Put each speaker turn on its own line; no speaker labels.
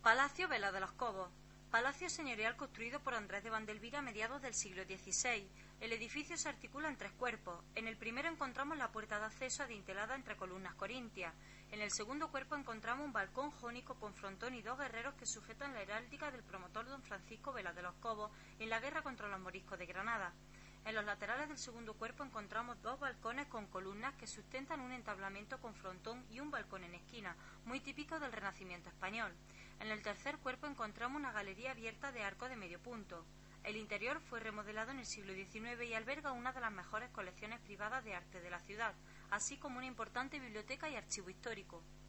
Palacio Vela de los Cobos. Palacio señorial construido por Andrés de Vandelvira a mediados del siglo XVI. El edificio se articula en tres cuerpos. En el primero encontramos la puerta de acceso adintelada entre columnas corintias. En el segundo cuerpo encontramos un balcón jónico con frontón y dos guerreros que sujetan la heráldica del promotor don Francisco Vela de los Cobos en la guerra contra los moriscos de Granada. En los laterales del segundo cuerpo encontramos dos balcones con columnas que sustentan un entablamento con frontón y un balcón en esquina, muy típico del Renacimiento español. En el tercer cuerpo encontramos una galería abierta de arco de medio punto. El interior fue remodelado en el siglo XIX y alberga una de las mejores colecciones privadas de arte de la ciudad, así como una importante biblioteca y archivo histórico.